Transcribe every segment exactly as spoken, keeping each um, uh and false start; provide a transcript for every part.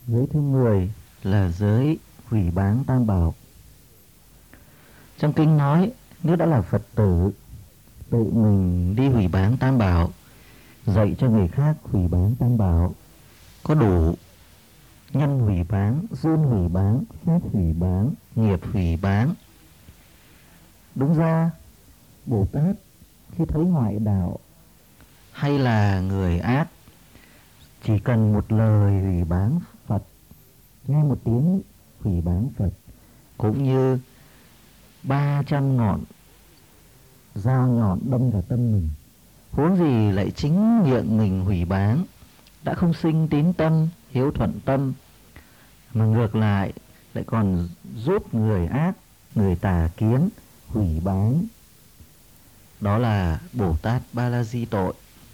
Giới thứ mười là giới hủy báng tam bảo. Trong kinh nói, nếu đã là Phật tử, tự mình đi hủy báng tam bảo, dạy cho người khác hủy báng tam bảo, có đủ nhân hủy báng, duyên hủy báng, phép hủy báng, nghiệp hủy báng. Đúng ra, Bồ Tát khi thấy ngoại đạo hay là người ác, chỉ cần một lời hủy báng Phật, nghe một tiếng hủy báng Phật, cũng như ba trăm ngọn dao nhọn đâm vào tâm mình. Huống gì lại chính miệng mình hủy báng, đã không sinh tín tâm, hiếu thuận tâm, mà ngược lại lại còn giúp người ác, người tà kiến hủy báng. Đó là Bồ Tát Ba La Di tội.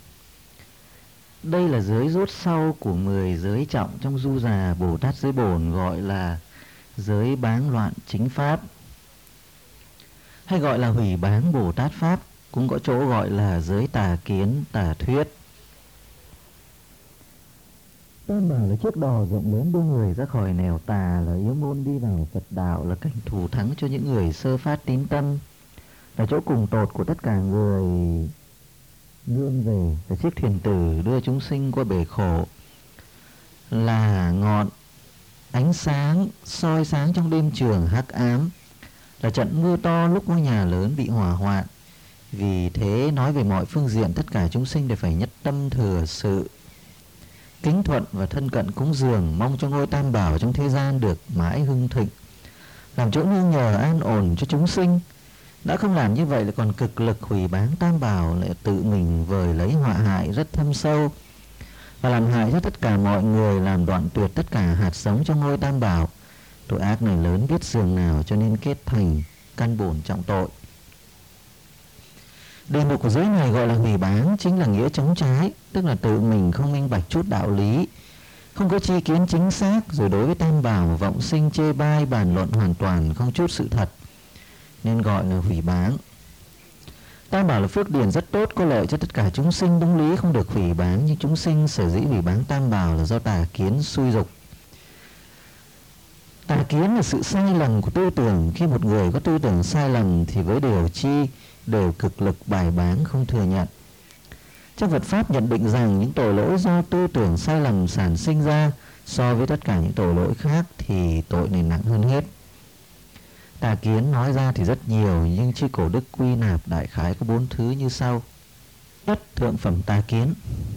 Đây là giới rốt sau của mười giới trọng trong Du Già Bồ Tát Giới Bổn, gọi là giới báng loạn chính pháp, hay gọi là hủy báng Bồ Tát Pháp, cũng có chỗ gọi là giới tà kiến, tà thuyết. Tam bảo là chiếc đò rộng lớn đưa người ra khỏi nẻo tà, là yếu môn đi vào Phật đạo, là cảnh thủ thắng cho những người sơ phát tín tâm, là chỗ cùng tột của tất cả người nương về, là chiếc thuyền tử đưa chúng sinh qua bể khổ, là ngọn ánh sáng soi sáng trong đêm trường hắc ám, là trận mưa to lúc ngôi nhà lớn bị hỏa hoạn. Vì thế nói về mọi phương diện, tất cả chúng sinh đều phải nhất tâm thừa sự, kính thuận và thân cận cúng dường, mong cho ngôi tam bảo trong thế gian được mãi hưng thịnh, làm chỗ nương nhờ an ổn cho chúng sinh. Đã không làm như vậy lại còn cực lực hủy báng tam bảo, lại tự mình vời lấy họa hại rất thâm sâu, và làm hại cho tất cả mọi người, làm đoạn tuyệt tất cả hạt giống trong ngôi tam bảo. Tội ác này lớn biết dường nào, cho nên kết thành căn bổn trọng tội. Đề mục của giới này gọi là hủy báng, chính là nghĩa chống trái, tức là tự mình không minh bạch chút đạo lý, không có tri kiến chính xác, rồi đối với tam bảo vọng sinh chê bai, bàn luận hoàn toàn không chút sự thật, nên gọi là hủy báng. Tam bảo là phước điển rất tốt, có lợi cho tất cả chúng sinh, đúng lý không được hủy báng, nhưng chúng sinh sở dĩ hủy báng tam bảo là do tà kiến xui dục. Tà kiến là sự sai lầm của tư tưởng. Khi một người có tư tưởng sai lầm thì với điều chi đều cực lực bài báng, không thừa nhận. Trong Phật Pháp nhận định rằng những tội lỗi do tư tưởng sai lầm sản sinh ra, so với tất cả những tội lỗi khác thì tội này nặng hơn hết. Tà kiến nói ra thì rất nhiều, nhưng chư Cổ Đức quy nạp đại khái có bốn thứ như sau. Nhất, thượng phẩm tà kiến.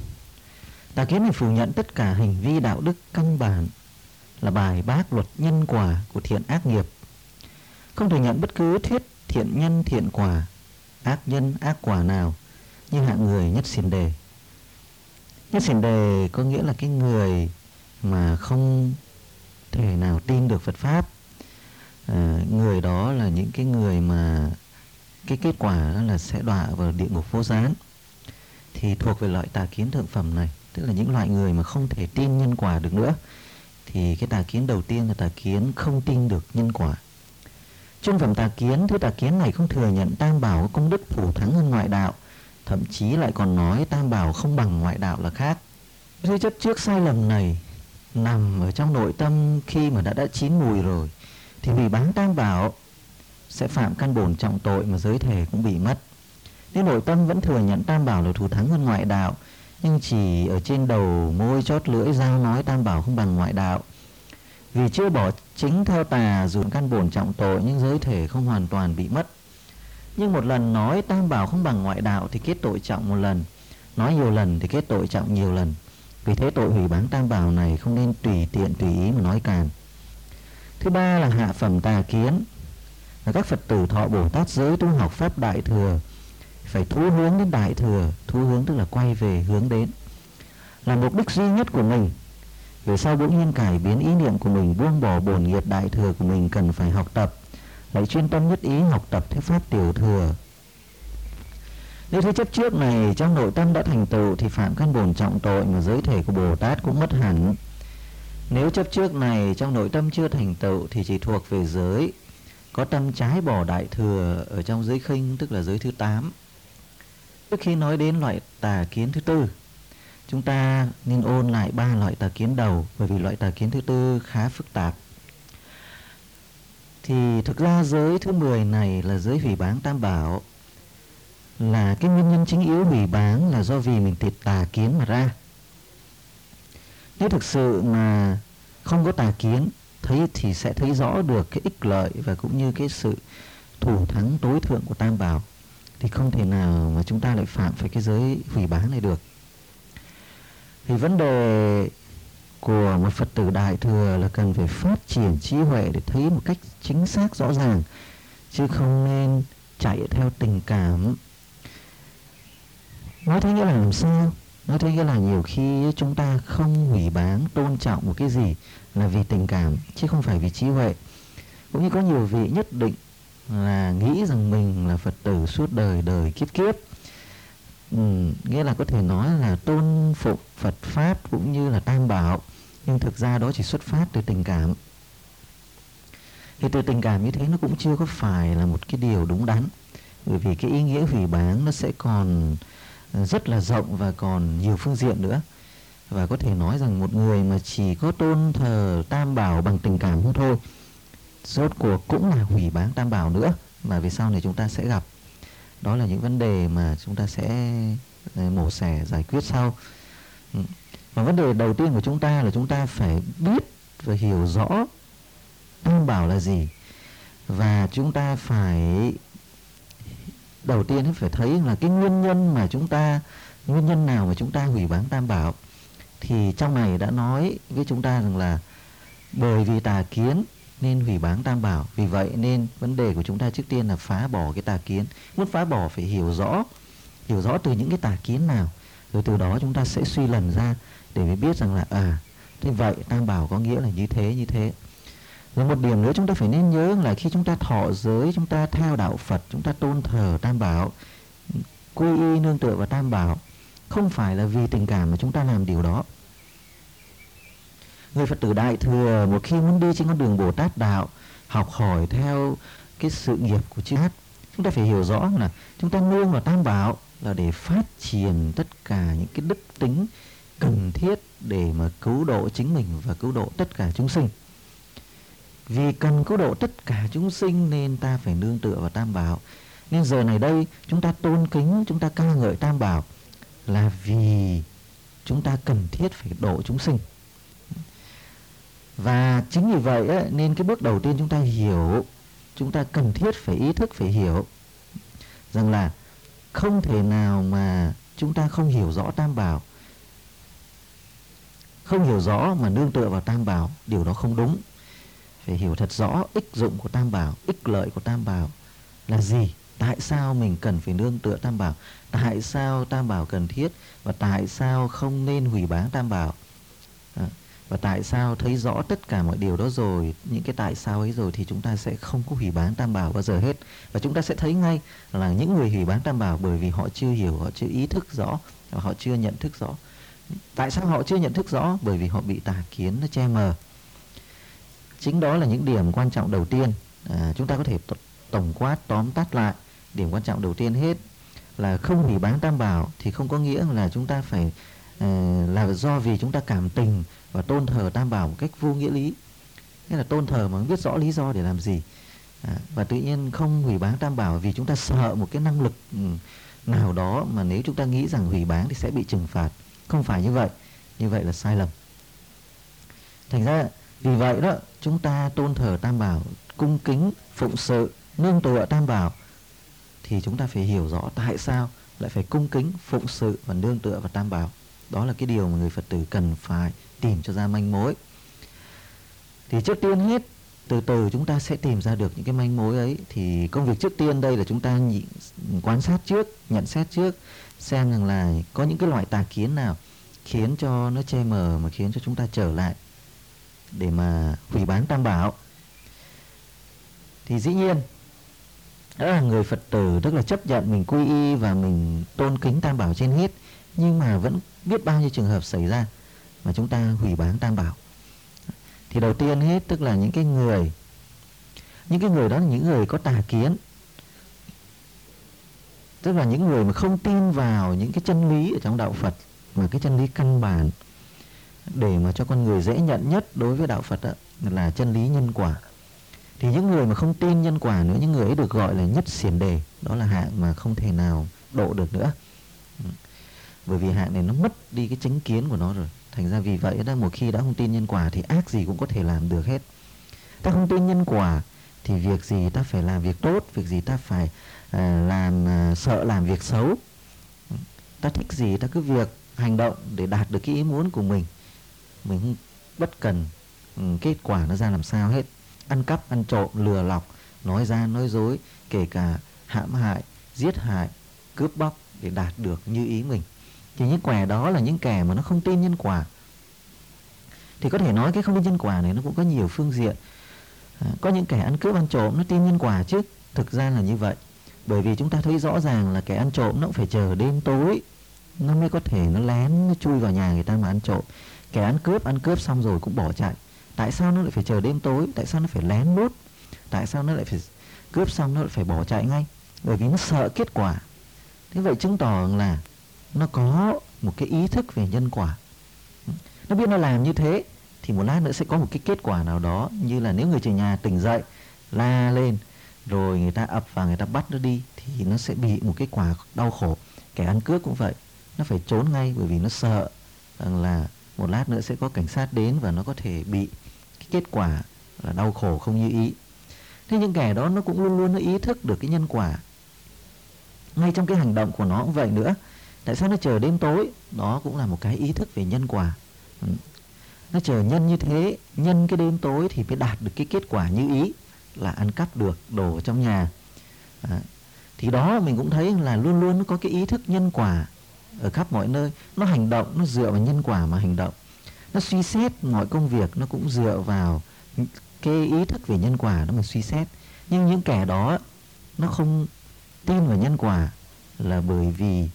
Tà kiến này phủ nhận tất cả hành vi đạo đức căn bản, là bài bác luật nhân quả của thiện ác nghiệp, không thừa nhận bất cứ thuyết thiện nhân thiện quả, ác nhân ác quả nào, như hạng người nhất xiển đề. Nhất xiển đề có nghĩa là cái người mà không thể nào tin được Phật Pháp. À, người đó là những cái người mà cái kết quả đó là sẽ đọa vào địa ngục vô gián, thì thuộc về loại tà kiến thượng phẩm này, tức là những loại người mà không thể tin nhân quả được nữa. Thì cái tà kiến đầu tiên là tà kiến không tin được nhân quả. Trung phẩm tà kiến, thứ tà kiến này không thừa nhận tam bảo có công đức phủ thắng hơn ngoại đạo, thậm chí lại còn nói tam bảo không bằng ngoại đạo là khác. Thế chấp trước sai lầm này nằm ở trong nội tâm, khi mà đã đã chín mùi rồi thì vì báng tam bảo sẽ phạm căn bổn trọng tội, mà giới thể cũng bị mất. Nếu nội tâm vẫn thừa nhận tam bảo là thù thắng hơn ngoại đạo, nhưng chỉ ở trên đầu môi chót lưỡi giao nói tam bảo không bằng ngoại đạo, vì chưa bỏ chính theo tà, dù căn bổn trọng tội nhưng giới thể không hoàn toàn bị mất. Nhưng một lần nói tam bảo không bằng ngoại đạo thì kết tội trọng một lần, nói nhiều lần thì kết tội trọng nhiều lần. Vì thế tội hủy báng tam bảo này không nên tùy tiện tùy ý mà nói càn. Thứ ba là hạ phẩm tà kiến, là các Phật tử thọ Bồ Tát giới tu học pháp đại thừa phải thu hướng đến đại thừa. Thu hướng tức là quay về, hướng đến, là mục đích duy nhất của mình. Về sau bỗng nhiên cải biến ý niệm của mình, buông bỏ bổn nghiệp đại thừa của mình, cần phải học tập, lại chuyên tâm nhất ý học tập theo pháp tiểu thừa. Nếu thế chấp trước này trong nội tâm đã thành tựu thì phạm căn bổn trọng tội, mà giới thể của Bồ Tát cũng mất hẳn. Nếu chấp trước này trong nội tâm chưa thành tựu thì chỉ thuộc về giới có tâm trái bỏ đại thừa ở trong giới khinh, tức là giới thứ tám. Trước khi nói đến loại tà kiến thứ tư, chúng ta nên ôn lại ba loại tà kiến đầu, bởi vì loại tà kiến thứ tư khá phức tạp. Thì thực ra giới thứ mười này là giới hủy báng tam bảo, là cái nguyên nhân chính yếu hủy báng là do vì mình tiệt tà kiến mà ra. Nếu thực sự mà không có tà kiến, thấy thì sẽ thấy rõ được cái ích lợi và cũng như cái sự thủ thắng tối thượng của tam bảo, thì không thể nào mà chúng ta lại phạm phải cái giới hủy báng này được. Thì vấn đề của một Phật tử Đại Thừa là cần phải phát triển trí huệ để thấy một cách chính xác rõ ràng, chứ không nên chạy theo tình cảm. Nói thế nghĩa là làm sao? Nói thế nghĩa là nhiều khi chúng ta không hủy báng, tôn trọng một cái gì là vì tình cảm, chứ không phải vì trí huệ. Cũng như có nhiều vị nhất định là nghĩ rằng mình là Phật tử suốt đời đời kiếp kiếp. Ừ, nghĩa là có thể nói là tôn phụng Phật Pháp cũng như là tam bảo, nhưng thực ra đó chỉ xuất phát từ tình cảm. Thì từ tình cảm như thế nó cũng chưa có phải là một cái điều đúng đắn, bởi vì cái ý nghĩa hủy báng nó sẽ còn rất là rộng và còn nhiều phương diện nữa. Và có thể nói rằng một người mà chỉ có tôn thờ tam bảo bằng tình cảm không thôi, rốt cuộc cũng là hủy báng tam bảo nữa, mà về sau này chúng ta sẽ gặp. Đó là những vấn đề mà chúng ta sẽ mổ xẻ giải quyết sau. Và vấn đề đầu tiên của chúng ta là chúng ta phải biết và hiểu rõ tam bảo là gì. Và chúng ta phải đầu tiên phải thấy là cái nguyên nhân mà chúng ta nguyên nhân nào mà chúng ta hủy báng tam bảo. Thì trong này đã nói với chúng ta rằng là bởi vì tà kiến nên hủy báng tam bảo. Vì vậy nên vấn đề của chúng ta trước tiên là phá bỏ cái tà kiến. Muốn phá bỏ phải hiểu rõ, hiểu rõ từ những cái tà kiến nào, rồi từ đó chúng ta sẽ suy lần ra để mới biết rằng là à, thế vậy tam bảo có nghĩa là như thế như thế. Rồi một điểm nữa chúng ta phải nên nhớ là khi chúng ta thọ giới, chúng ta theo đạo Phật, chúng ta tôn thờ tam bảo, quy y nương tựa vào tam bảo, không phải là vì tình cảm mà chúng ta làm điều đó. Người Phật tử Đại Thừa một khi muốn đi trên con đường Bồ Tát đạo, học hỏi theo cái sự nghiệp của chư Hát, chúng ta phải hiểu rõ là chúng ta nương vào tam bảo là để phát triển tất cả những cái đức tính cần thiết để mà cứu độ chính mình và cứu độ tất cả chúng sinh. Vì cần cứu độ tất cả chúng sinh nên ta phải nương tựa vào tam bảo. Nên giờ này đây chúng ta tôn kính, chúng ta ca ngợi tam bảo là vì chúng ta cần thiết phải độ chúng sinh. Và chính vì vậy ấy, nên cái bước đầu tiên chúng ta hiểu, chúng ta cần thiết phải ý thức, phải hiểu rằng là không thể nào mà chúng ta không hiểu rõ tam bảo, không hiểu rõ mà nương tựa vào tam bảo, điều đó không đúng. Phải hiểu thật rõ ích dụng của tam bảo, ích lợi của tam bảo là gì, tại sao mình cần phải nương tựa tam bảo, tại sao tam bảo cần thiết, và tại sao không nên hủy báng tam bảo. À, và tại sao thấy rõ tất cả mọi điều đó rồi, những cái tại sao ấy rồi, thì chúng ta sẽ không có hủy báng tam bảo bao giờ hết. Và chúng ta sẽ thấy ngay là những người hủy báng tam bảo bởi vì họ chưa hiểu, họ chưa ý thức rõ, và họ chưa nhận thức rõ. Tại sao họ chưa nhận thức rõ? Bởi vì họ bị tà kiến nó che mờ. Chính đó là những điểm quan trọng đầu tiên. À, chúng ta có thể t- tổng quát tóm tắt lại. Điểm quan trọng đầu tiên hết là không hủy báng tam bảo thì không có nghĩa là chúng ta phải uh, là do vì chúng ta cảm tình và tôn thờ tam bảo một cách vô nghĩa lý. Nghĩa là tôn thờ mà không biết rõ lý do để làm gì. À, và tự nhiên không hủy báng tam bảo vì chúng ta sợ một cái năng lực um, nào đó mà nếu chúng ta nghĩ rằng hủy báng thì sẽ bị trừng phạt. Không phải như vậy. Như vậy là sai lầm. Thành ra vì vậy đó, chúng ta tôn thờ tam bảo, cung kính, phụng sự, nương tựa tam bảo, thì chúng ta phải hiểu rõ tại sao lại phải cung kính, phụng sự và nương tựa vào tam bảo. Đó là cái điều mà người Phật tử cần phải tìm cho ra manh mối. Thì trước tiên hết, từ từ chúng ta sẽ tìm ra được những cái manh mối ấy. Thì công việc trước tiên đây là chúng ta nhị, quan sát trước, nhận xét trước, xem rằng là có những cái loại tà kiến nào khiến cho nó che mờ, mà khiến cho chúng ta trở lại để mà hủy báng tam bảo. Thì dĩ nhiên đó là người Phật tử, tức là chấp nhận mình quy y và mình tôn kính tam bảo trên hết, nhưng mà vẫn biết bao nhiêu trường hợp xảy ra mà chúng ta hủy báng tam bảo. Thì đầu tiên hết, tức là những cái người những cái người đó là những người có tà kiến, tức là những người mà không tin vào những cái chân lý ở trong đạo Phật, và cái chân lý căn bản để mà cho con người dễ nhận nhất đối với đạo Phật đó, là chân lý nhân quả. Thì những người mà không tin nhân quả nữa, những người ấy được gọi là nhất xiển đề, đó là hạng mà không thể nào độ được nữa. Bởi vì hạng này nó mất đi cái chánh kiến của nó rồi. Thành ra vì vậy đó, một khi đã không tin nhân quả thì ác gì cũng có thể làm được hết. Ta không tin nhân quả thì việc gì ta phải làm việc tốt, việc gì ta phải uh, làm uh, sợ làm việc xấu. Ta thích gì ta cứ việc hành động để đạt được cái ý muốn của mình. Mình không bất cần um, kết quả nó ra làm sao hết. Ăn cắp, ăn trộm, lừa lọc, nói gian, nói dối, kể cả hãm hại, giết hại, cướp bóc để đạt được như ý mình. Thì những kẻ đó là những kẻ mà nó không tin nhân quả. Thì có thể nói cái không tin nhân quả này nó cũng có nhiều phương diện. à, Có những kẻ ăn cướp ăn trộm nó tin nhân quả chứ. Thực ra là như vậy. Bởi vì chúng ta thấy rõ ràng là kẻ ăn trộm nó cũng phải chờ đêm tối nó mới có thể nó lén nó chui vào nhà người ta mà ăn trộm. Kẻ ăn cướp ăn cướp xong rồi cũng bỏ chạy. Tại sao nó lại phải chờ đêm tối? Tại sao nó phải lén lút? Tại sao nó lại phải cướp xong nó lại phải bỏ chạy ngay? Bởi vì nó sợ kết quả. Thế vậy chứng tỏ là nó có một cái ý thức về nhân quả. Nó biết nó làm như thế thì một lát nữa sẽ có một cái kết quả nào đó. Như là nếu người chủ nhà tỉnh dậy la lên rồi người ta ập vào người ta bắt nó đi thì nó sẽ bị một cái quả đau khổ. Kẻ ăn cướp cũng vậy, nó phải trốn ngay bởi vì nó sợ rằng là một lát nữa sẽ có cảnh sát đến và nó có thể bị cái kết quả là đau khổ không như ý. Thế những kẻ đó nó cũng luôn luôn nó ý thức được cái nhân quả. Ngay trong cái hành động của nó cũng vậy nữa. Tại sao nó chờ đêm tối? Đó cũng là một cái ý thức về nhân quả. Nó chờ nhân như thế, nhân cái đêm tối thì mới đạt được cái kết quả như ý, là ăn cắp được đồ trong nhà. à, Thì đó mình cũng thấy là luôn luôn nó có cái ý thức nhân quả ở khắp mọi nơi. Nó hành động, nó dựa vào nhân quả mà hành động. Nó suy xét mọi công việc nó cũng dựa vào cái ý thức về nhân quả đó mà suy xét. Nhưng những kẻ đó nó không tin vào nhân quả là bởi vì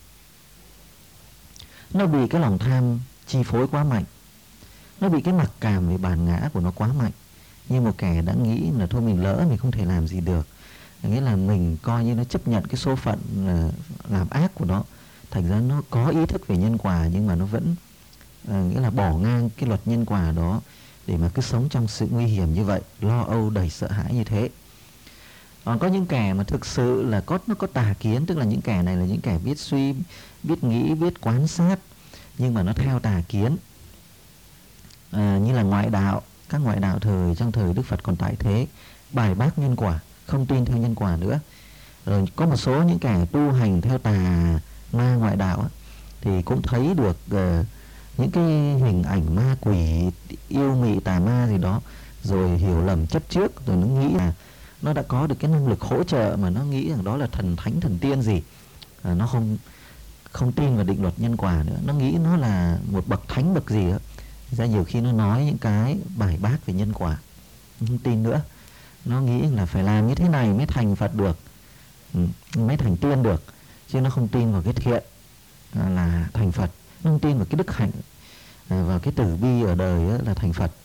nó bị cái lòng tham chi phối quá mạnh. Nó bị cái mặc cảm về bản ngã của nó quá mạnh. Như một kẻ đã nghĩ là thôi mình lỡ mình không thể làm gì được, nghĩa là mình coi như nó chấp nhận cái số phận làm ác của nó. Thành ra nó có ý thức về nhân quả nhưng mà nó vẫn à, nghĩa là bỏ ngang cái luật nhân quả đó để mà cứ sống trong sự nguy hiểm như vậy, lo âu đầy sợ hãi như thế. Còn có những kẻ mà thực sự là có nó có tà kiến, tức là những kẻ này là những kẻ biết suy, biết nghĩ, biết quan sát, nhưng mà nó theo tà kiến. À, như là ngoại đạo, các ngoại đạo thời trong thời Đức Phật còn tại thế, bài bác nhân quả, không tin theo nhân quả nữa. Rồi có một số những kẻ tu hành theo tà ma ngoại đạo thì cũng thấy được uh, những cái hình ảnh ma quỷ, yêu mị tà ma gì đó, rồi hiểu lầm chấp trước, rồi nó nghĩ là nó đã có được cái năng lực hỗ trợ mà nó nghĩ rằng đó là thần thánh thần tiên gì. À, nó không không tin vào định luật nhân quả nữa, nó nghĩ nó là một bậc thánh bậc gì đó. Ra nhiều khi nó nói những cái bài bác về nhân quả không tin nữa. Nó nghĩ là phải làm như thế này mới thành Phật được, mới thành tiên được, chứ nó không tin vào cái thiện là thành Phật. Nó không tin vào cái đức hạnh, vào cái tử bi ở đời là thành Phật.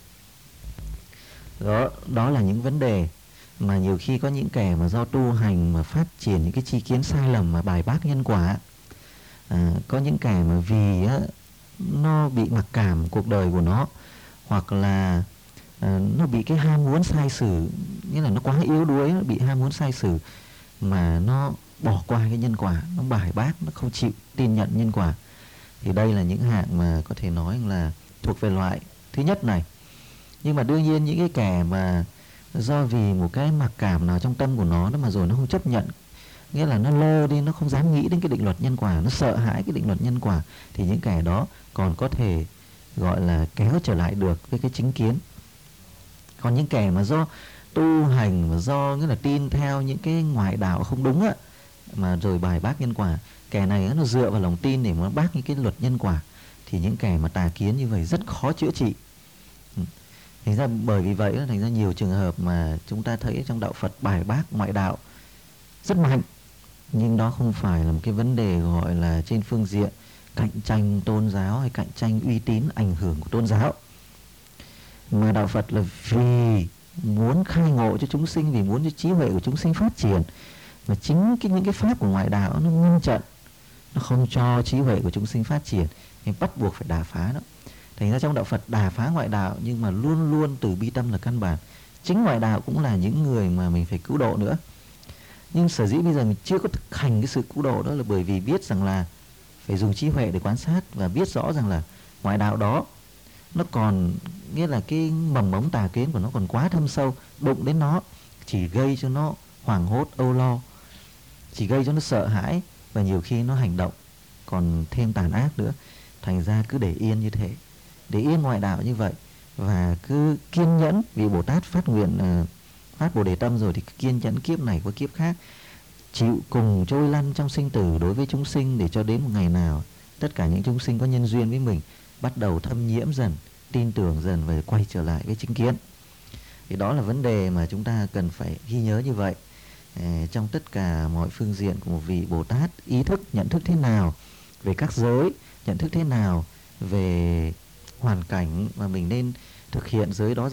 Đó, đó là những vấn đề mà nhiều khi có những kẻ mà do tu hành mà phát triển những cái tri kiến sai lầm mà bài bác nhân quả. À, có những kẻ mà vì á, nó bị mặc cảm cuộc đời của nó, hoặc là à, nó bị cái ham muốn sai sử, nghĩa là nó quá yếu đuối, nó bị ham muốn sai sử mà nó bỏ qua cái nhân quả, nó bài bác, nó không chịu tin nhận nhân quả. Thì đây là những hạng mà có thể nói là thuộc về loại thứ nhất này. Nhưng mà đương nhiên những cái kẻ mà do vì một cái mặc cảm nào trong tâm của nó đó mà rồi nó không chấp nhận, nghĩa là nó lơ đi, nó không dám nghĩ đến cái định luật nhân quả, nó sợ hãi cái định luật nhân quả, thì những kẻ đó còn có thể gọi là kéo trở lại được với cái chính kiến. Còn những kẻ mà do tu hành mà do nghĩa là tin theo những cái ngoại đạo không đúng á, mà rồi bài bác nhân quả, kẻ này nó dựa vào lòng tin để mà bác những cái luật nhân quả, thì những kẻ mà tà kiến như vậy rất khó chữa trị. Thành ra bởi vì vậy thành ra nhiều trường hợp mà chúng ta thấy trong đạo Phật bài bác ngoại đạo rất mạnh, nhưng đó không phải là một cái vấn đề gọi là trên phương diện cạnh tranh tôn giáo hay cạnh tranh uy tín ảnh hưởng của tôn giáo, mà đạo Phật là vì muốn khai ngộ cho chúng sinh, vì muốn cho trí huệ của chúng sinh phát triển, mà chính cái những cái pháp của ngoại đạo nó ngăn chặn, nó không cho trí huệ của chúng sinh phát triển, nên bắt buộc phải đả phá nó. Thành ra trong đạo Phật đả phá ngoại đạo, nhưng mà luôn luôn từ bi tâm là căn bản. Chính ngoại đạo cũng là những người mà mình phải cứu độ nữa. Nhưng sở dĩ bây giờ mình chưa có thực hành cái sự cứu độ đó là bởi vì biết rằng là phải dùng trí huệ để quan sát, và biết rõ rằng là ngoại đạo đó nó còn, nghĩa là cái mầm mống tà kiến của nó còn quá thâm sâu, đụng đến nó chỉ gây cho nó hoảng hốt, âu lo, chỉ gây cho nó sợ hãi, và nhiều khi nó hành động còn thêm tàn ác nữa. Thành ra cứ để yên như thế, để yên ngoại đạo như vậy, và cứ kiên nhẫn, vì Bồ Tát phát nguyện uh, phát Bồ Đề tâm rồi thì kiên nhẫn kiếp này qua kiếp khác, chịu cùng trôi lăn trong sinh tử đối với chúng sinh, để cho đến một ngày nào tất cả những chúng sinh có nhân duyên với mình bắt đầu thâm nhiễm dần, tin tưởng dần và quay trở lại với chính kiến. Thì đó là vấn đề mà chúng ta cần phải ghi nhớ như vậy. À, trong tất cả mọi phương diện của một vị Bồ Tát, ý thức, nhận thức thế nào về các giới, nhận thức thế nào về hoàn cảnh mà mình nên thực hiện giới đó